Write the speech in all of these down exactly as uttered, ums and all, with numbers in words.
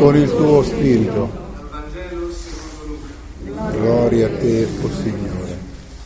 con il tuo spirito. Dal Vangelo secondo Luca. Gloria a te, o Signore.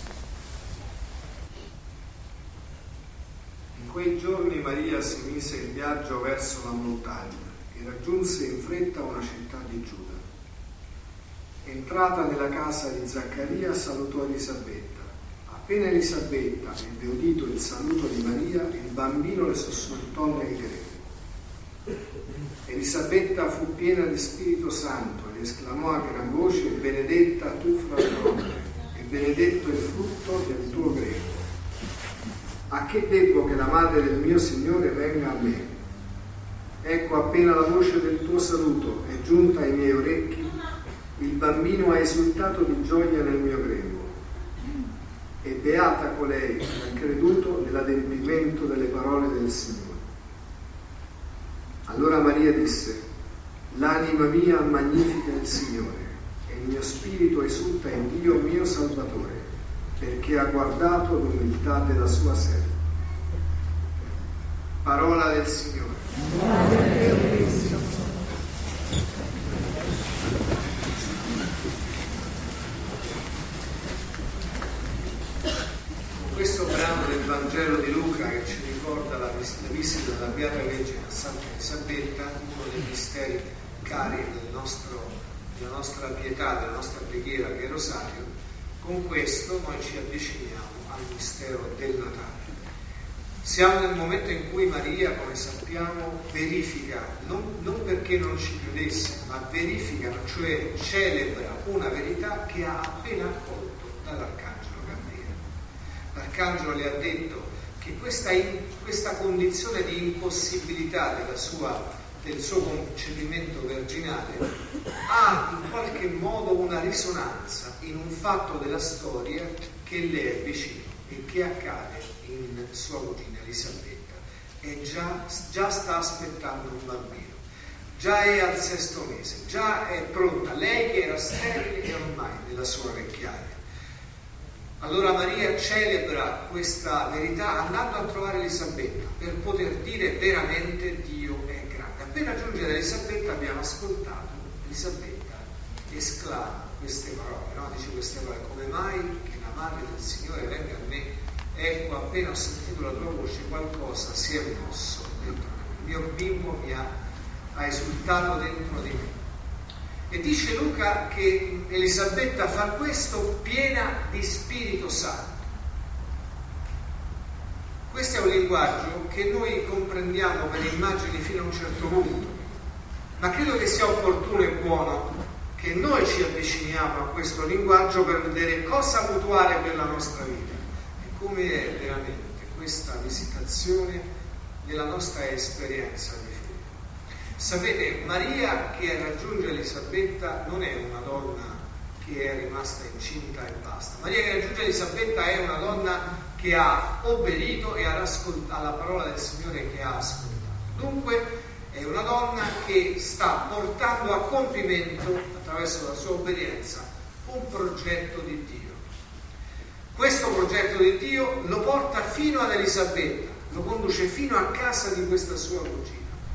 In quei giorni Maria si mise in viaggio verso la montagna e raggiunse in fretta una città di Giuda. Entrata nella casa di Zaccaria, salutò Elisabetta. Appena Elisabetta ebbe udito il saluto di Maria, il bambino le sussultò nel grembo. Elisabetta fu piena di Spirito Santo ed esclamò a gran voce: benedetta tu fra le donne, e benedetto il frutto del tuo grembo. A che debbo che la madre del mio Signore venga a me? Ecco, appena la voce del tuo saluto è giunta ai miei orecchi, il bambino ha esultato di gioia nel mio grembo. E beata colei che ha creduto nell'adempimento delle parole del Signore. Allora Maria disse: l'anima mia magnifica il Signore, e il mio spirito esulta in Dio mio Salvatore, perché ha guardato l'umiltà della sua serva. Parola del Signore. Questo brano del Vangelo di Luca, che ci ricorda la, la visita della Beata Vergine a Santa Elisabetta, uno dei misteri cari del nostro, della nostra pietà, della nostra preghiera, che è il Rosario, con questo noi ci avviciniamo al mistero del Natale. Siamo nel momento in cui Maria, come sappiamo, verifica, non, non perché non ci credesse, ma verifica, cioè celebra una verità che ha appena accolto dall'Arcangelo. L'arcangelo le ha detto che questa, in, questa condizione di impossibilità della sua, del suo concepimento virginale ha in qualche modo una risonanza in un fatto della storia che le è vicino e che accade in sua cugina Elisabetta. E già, già sta aspettando un bambino, già è al sesto mese, già è pronta, lei che era sterile e ormai nella sua vecchiaia. Allora Maria celebra questa verità andando a trovare Elisabetta per poter dire veramente Dio è grande. Appena giunge da Elisabetta abbiamo ascoltato Elisabetta esclama queste parole, no? Dice queste parole: come mai che la madre del Signore venga a me? Ecco, appena ho sentito la tua voce qualcosa si è mosso dentro me, il mio bimbo mi ha, ha esultato dentro di me. E dice Luca che Elisabetta fa questo piena di Spirito Santo. Questo è un linguaggio che noi comprendiamo per immagini fino a un certo punto, ma credo che sia opportuno e buono che noi ci avviciniamo a questo linguaggio per vedere cosa mutuare per la nostra vita e come è veramente questa visitazione della nostra esperienza di fede. Sapete, Maria che raggiunge Elisabetta non è una donna che è rimasta incinta e basta. Maria che raggiunge Elisabetta è una donna che ha obbedito e ha ascoltato la parola del Signore, che ha ascoltato. Dunque è una donna che sta portando a compimento, attraverso la sua obbedienza, un progetto di Dio. Questo progetto di Dio lo porta fino ad Elisabetta, lo conduce fino a casa di questa sua cugina.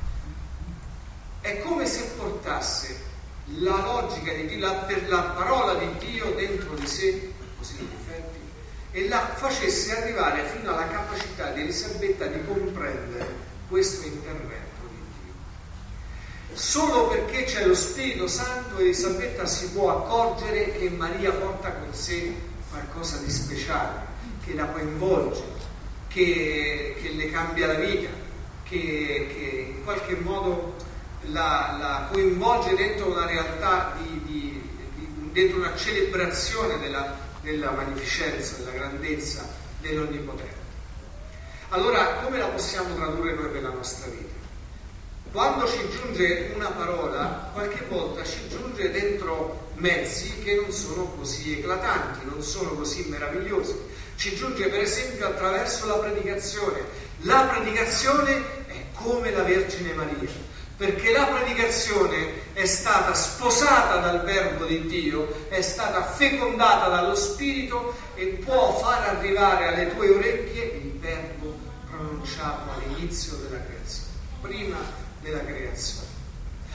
È come se portasse la logica di Dio, la, per la parola di Dio dentro di sé, così in effetti, e la facesse arrivare fino alla capacità di Elisabetta di comprendere questo intervento di Dio. Solo perché c'è lo Spirito Santo Elisabetta si può accorgere che Maria porta con sé qualcosa di speciale, che la coinvolge, che, che le cambia la vita, che, che in qualche modo La, la coinvolge dentro una realtà, di, di, di, dentro una celebrazione della, della magnificenza, della grandezza dell'Onnipotente. Allora, come la possiamo tradurre noi per la nostra vita? Quando ci giunge una parola, qualche volta ci giunge dentro mezzi che non sono così eclatanti, non sono così meravigliosi. Ci giunge per esempio attraverso la predicazione. La predicazione è come la Vergine Maria, perché la predicazione è stata sposata dal Verbo di Dio, è stata fecondata dallo Spirito e può far arrivare alle tue orecchie il Verbo pronunciato all'inizio della creazione, prima della creazione.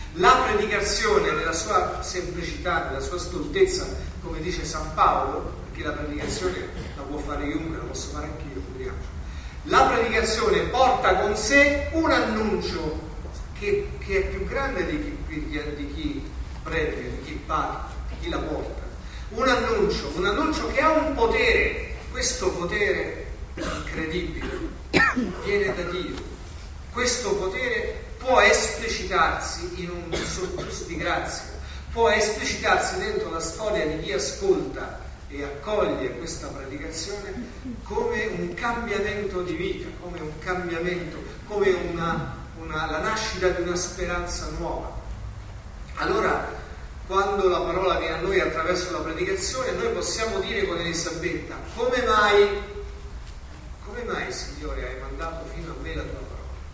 La predicazione nella sua semplicità, nella sua stoltezza, come dice San Paolo, perché la predicazione la può fare chiunque, la posso fare anch'io, figuriamoci. La predicazione porta con sé un annuncio che, che è più grande di chi, di chi predica, di chi parla, di chi la porta. Un annuncio, un annuncio che ha un potere, questo potere incredibile, viene da Dio. Questo potere può esplicitarsi in un surplus di grazia, può esplicitarsi dentro la storia di chi ascolta e accoglie questa predicazione come un cambiamento di vita, come un cambiamento, come una, una, la nascita di una speranza nuova. Allora, quando la parola viene a noi attraverso la predicazione, noi possiamo dire con Elisabetta: come mai, come mai, Signore, hai mandato fino a me la tua parola?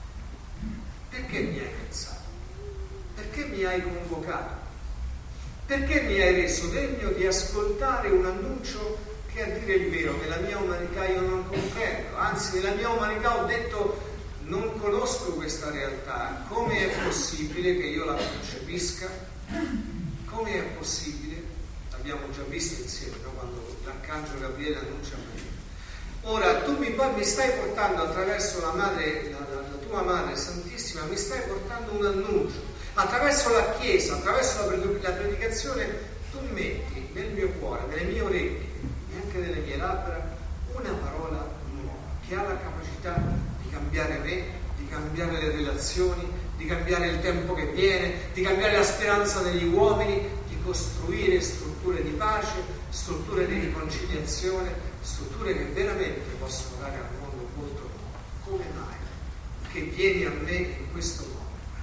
Perché mi hai pensato? Perché mi hai convocato? Perché mi hai reso degno di ascoltare un annuncio che, a dire il vero, nella mia umanità io non comprendo? Anzi, nella mia umanità ho detto: non conosco questa realtà, come è possibile che io la concepisca? Come è possibile? L'abbiamo già visto insieme, no? Quando l'arcangelo Gabriele annuncia a Maria. Ora tu mi, mi stai portando attraverso la, madre, la, la, la tua Madre Santissima, mi stai portando un annuncio. Attraverso la Chiesa, attraverso la, la predicazione, tu metti nel mio cuore, nelle mie orecchie e anche nelle mie labbra una parola nuova che ha la capacità di cambiare me, di cambiare le relazioni, di cambiare il tempo che viene, di cambiare la speranza degli uomini, di costruire strutture di pace, strutture di riconciliazione, strutture che veramente possono dare al mondo molto nuovo. Come mai? Che vieni a me in questo modo?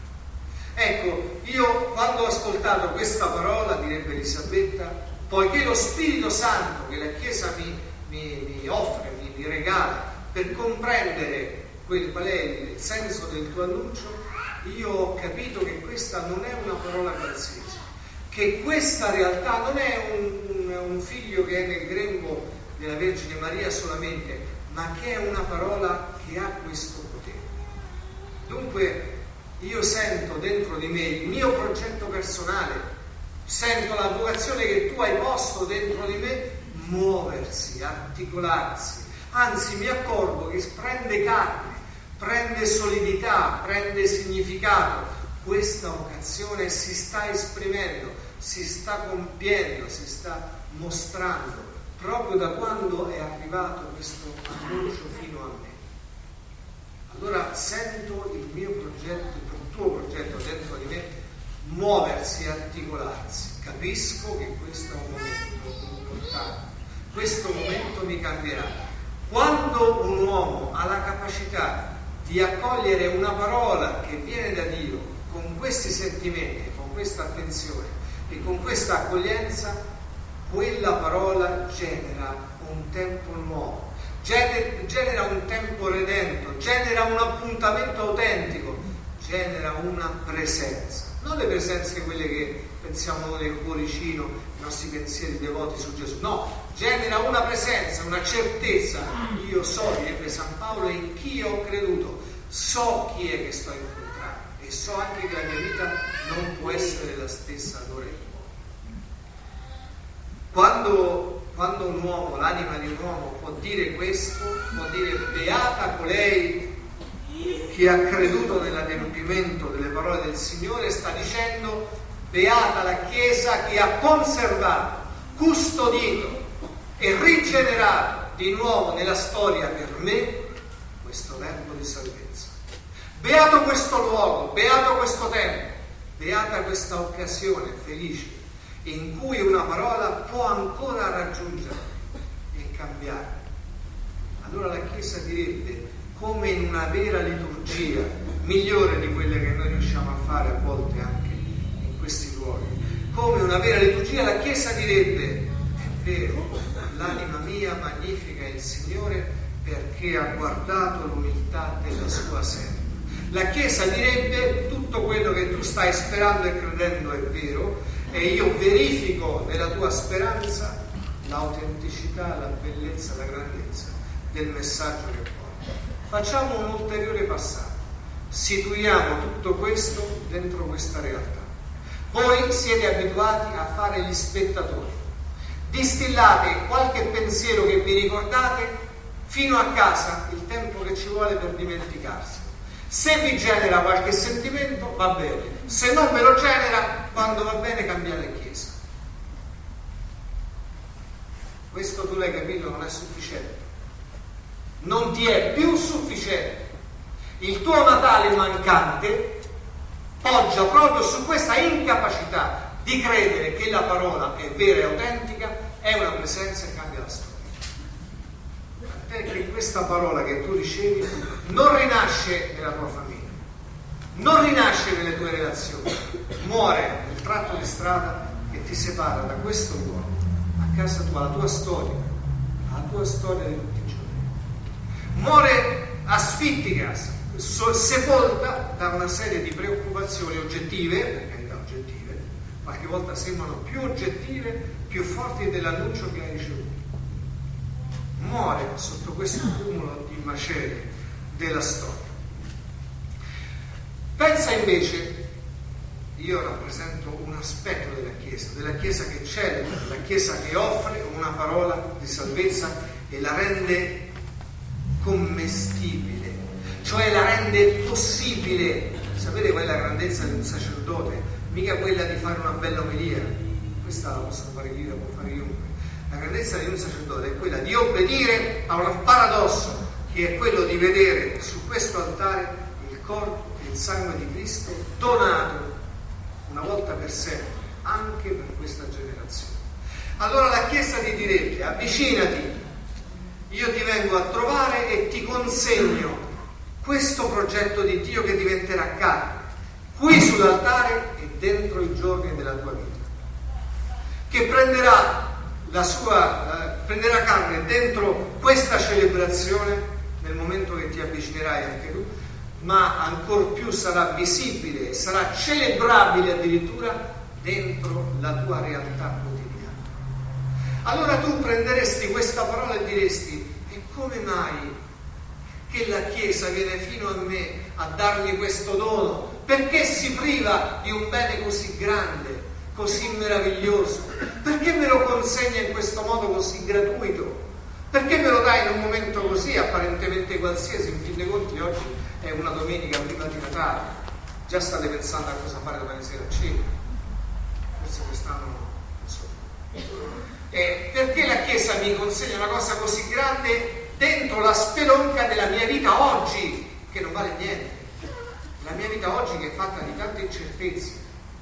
Ecco, io quando ho ascoltato questa parola, direbbe Elisabetta, poiché lo Spirito Santo che la Chiesa mi, mi, mi offre, mi, mi regala, per comprendere quel, qual è il senso del tuo annuncio, io ho capito che questa non è una parola qualsiasi, che questa realtà non è un, un, un figlio che è nel grembo della Vergine Maria solamente, ma che è una parola che ha questo potere. Dunque io sento dentro di me il mio progetto personale, sento la vocazione che tu hai posto dentro di me muoversi, articolarsi, anzi mi accorgo che prende carne, prende solidità, prende significato. Questa vocazione si sta esprimendo, si sta compiendo, si sta mostrando proprio da quando è arrivato questo annuncio fino a me. Allora sento il mio progetto, il tuo progetto dentro di me muoversi, articolarsi. Capisco che questo è un momento importante, questo momento mi cambierà. Quando un uomo ha la capacità di accogliere una parola che viene da Dio con questi sentimenti, con questa attenzione e con questa accoglienza, quella parola genera un tempo nuovo, genera un tempo redento, genera un appuntamento autentico, genera una presenza, non le presenze quelle che pensiamo nel cuoricino, i nostri pensieri devoti su Gesù, no, genera una presenza, una certezza. Io so, direbbe San Paolo, in chi ho creduto, so chi è che sto incontrando e so anche che la mia vita non può essere la stessa d'ora in poi. Quando, quando un uomo, l'anima di un uomo può dire questo, può dire beata colei che ha creduto nell'adempimento delle parole del Signore, sta dicendo beata la Chiesa che ha conservato, custodito e rigenerato di nuovo nella storia per me questo verbo di salvezza. Beato questo luogo, beato questo tempo, beata questa occasione felice in cui una parola può ancora raggiungere e cambiare. Allora la Chiesa direbbe, come in una vera liturgia, migliore di quelle che noi riusciamo a fare a volte anche in questi luoghi, come una vera liturgia, la Chiesa direbbe, è vero, l'anima mia magnifica il Signore perché ha guardato l'umiltà della sua serva. La Chiesa direbbe, tutto quello che tu stai sperando e credendo è vero, e io verifico nella tua speranza l'autenticità, la bellezza, la grandezza del messaggio che porta. Facciamo un ulteriore passaggio, situiamo tutto questo dentro questa realtà. Voi siete abituati a fare gli spettatori. Distillate qualche pensiero che vi ricordate fino a casa, il tempo che ci vuole per dimenticarsi. Se vi genera qualche sentimento, va bene. Se non ve lo genera, quando va bene cambiate chiesa. Questo tu l'hai capito, non è sufficiente. Non ti è più sufficiente. Il tuo Natale mancante poggia proprio su questa incapacità di credere che la parola è vera e autentica, è una presenza che cambia la storia. Tant'è che questa parola che tu ricevi non rinasce nella tua famiglia, non rinasce nelle tue relazioni, muore nel tratto di strada che ti separa da questo luogo, a casa tua, la tua storia, la tua storia di tutti i giorni. Muore asfittica, sepolta da una serie di preoccupazioni oggettive, per carità oggettive, qualche volta sembrano più oggettive, più forti dell'annuncio che hai ricevuto. Muore sotto questo cumulo di macerie della storia. Pensa invece, io rappresento un aspetto della Chiesa, della Chiesa che celebra, della Chiesa che offre una parola di salvezza e la rende commestibile, cioè la rende possibile. Sapete qual è la grandezza di un sacerdote? Mica quella di fare una bella omelia, questa la posso fare io, la può fare chiunque. La grandezza di un sacerdote è quella di obbedire a un paradosso, che è quello di vedere su questo altare il corpo e il sangue di Cristo donato una volta per sempre anche per questa generazione. Allora la Chiesa ti direbbe: avvicinati, io ti vengo a trovare e ti consegno questo progetto di Dio che diventerà carne qui sull'altare e dentro i giorni della tua vita, che prenderà la sua eh, prenderà carne dentro questa celebrazione nel momento che ti avvicinerai anche tu, ma ancor più sarà visibile, sarà celebrabile addirittura dentro la tua realtà quotidiana. Allora tu prenderesti questa parola e diresti: e come mai che la Chiesa viene fino a me a darmi questo dono? Perché si priva di un bene così grande, così meraviglioso? Perché me lo consegna in questo modo così gratuito? Perché me lo dai in un momento così apparentemente qualsiasi? In fin dei conti oggi è una domenica prima di Natale, già state pensando a cosa fare domani sera a cena, forse quest'anno non so. E perché la Chiesa mi consegna una cosa così grande dentro la spelonca della mia vita oggi, che non vale niente? La mia vita oggi che è fatta di tante incertezze.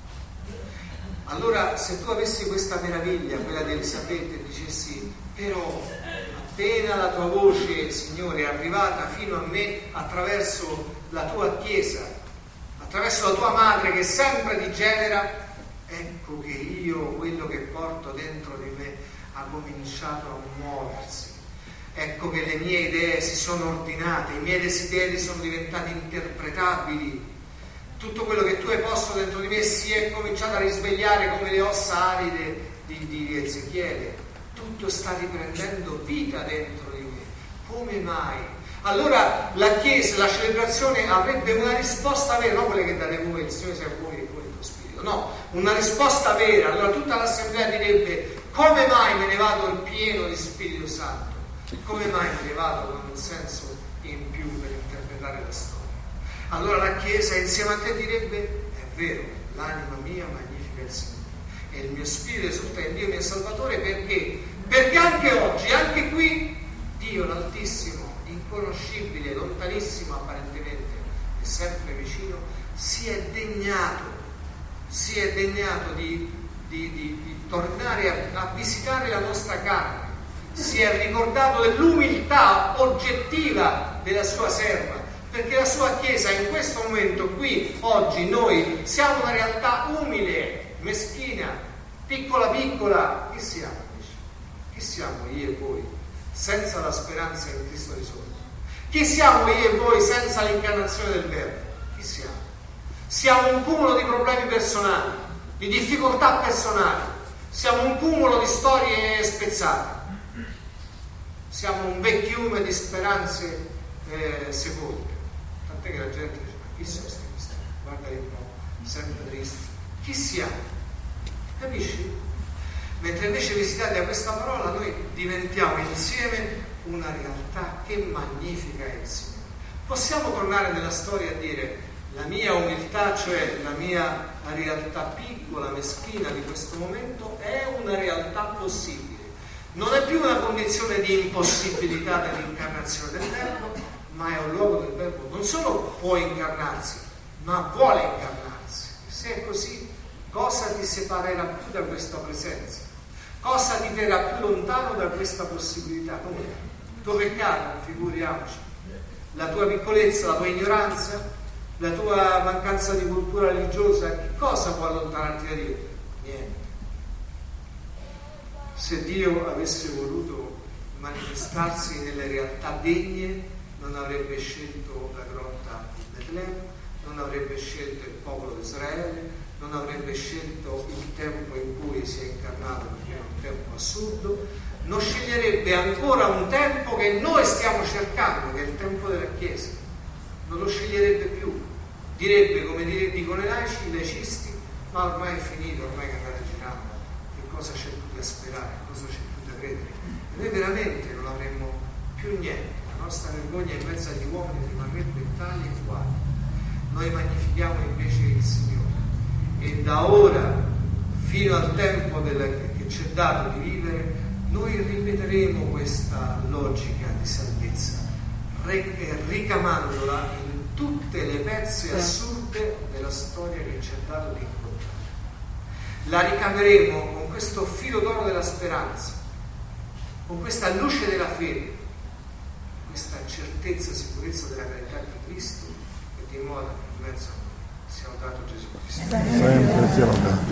Allora, se tu avessi questa meraviglia, quella di Elisabetta, e dicessi: però appena la tua voce, Signore, è arrivata fino a me attraverso la tua Chiesa, attraverso la tua madre che sempre ti genera, ecco che io, quello che porto dentro di me, ha cominciato a muoversi. Ecco che le mie idee si sono ordinate, i miei desideri sono diventati interpretabili. Tutto quello che tu hai posto dentro di me si è cominciato a risvegliare come le ossa aride di, di Ezechiele. Tutto sta riprendendo vita dentro di me. Come mai? Allora la Chiesa, la celebrazione avrebbe una risposta vera, non quelle che date voi, il Signore sia con voi e con il tuo Spirito, no, una risposta vera. Allora tutta l'assemblea direbbe: come mai me ne vado il pieno di Spirito Santo? Come mai me ne vado con un senso in più per interpretare la storia? Allora la Chiesa insieme a te direbbe: è vero, l'anima mia magnifica il Signore e il mio spirito esulta in Dio mio Salvatore. Perché? Perché anche oggi, anche qui, Dio l'Altissimo, inconoscibile, lontanissimo apparentemente e sempre vicino, si è degnato si è degnato di, di, di, di tornare a, a visitare la nostra carne, si è ricordato dell'umiltà oggettiva della sua serva, perché la sua Chiesa in questo momento qui, oggi, noi siamo una realtà umile, meschina, piccola piccola. Chi siamo? Chi siamo io e voi senza la speranza in Cristo risorto? Chi siamo io e voi senza l'incarnazione del Verbo? Chi siamo? Siamo un cumulo di problemi personali, di difficoltà personali, siamo un cumulo di storie spezzate, siamo un vecchiume di speranze eh, sepolte. Tant'è che la gente dice: ma chi sono questi cristiani? Guarda un po', sempre tristi. Chi Chi siamo? Capisci? Mentre invece visitati da questa parola noi diventiamo insieme una realtà. Che magnifica è il Signore. Possiamo tornare nella storia a dire la mia umiltà, cioè la mia realtà piccola, meschina di questo momento, è una realtà possibile. Non è più una condizione di impossibilità dell'incarnazione del Verbo, ma è un luogo del Verbo. Non solo può incarnarsi, ma vuole incarnarsi. Se è così, cosa ti separerà più da questa presenza? Cosa ti terrà più lontano da questa possibilità? Come? Il tuo peccato, figuriamoci, la tua piccolezza, la tua ignoranza, la tua mancanza di cultura religiosa, che cosa può allontanarti da Dio? Niente. Se Dio avesse voluto manifestarsi nelle realtà degne, non avrebbe scelto la grotta di Betlemme, non avrebbe scelto il popolo di Israele, non avrebbe scelto il tempo in cui si è incarnato, perché è un tempo assurdo, non sceglierebbe ancora un tempo che noi stiamo cercando, che è il tempo della Chiesa. Non lo sceglierebbe più. Direbbe, come dicono i laici, i laicisti, ma ormai è finito, ormai che andate girando, che cosa c'è più da sperare, cosa c'è più da credere? E noi veramente non avremmo più niente. La nostra vergogna in mezzo agli uomini rimarrebbe tale e quale. Noi magnifichiamo invece il Signore. E da ora fino al tempo della, che ci è dato di vivere, noi ripeteremo questa logica di salvezza, ricamandola in tutte le pezze assurde della storia che ci è dato di incontrare. La ricameremo con questo filo d'oro della speranza, con questa luce della fede, questa certezza e sicurezza della carità di Cristo, e di modo che in mezzo a noi sia lodato Gesù Cristo. Sempre sia lodato.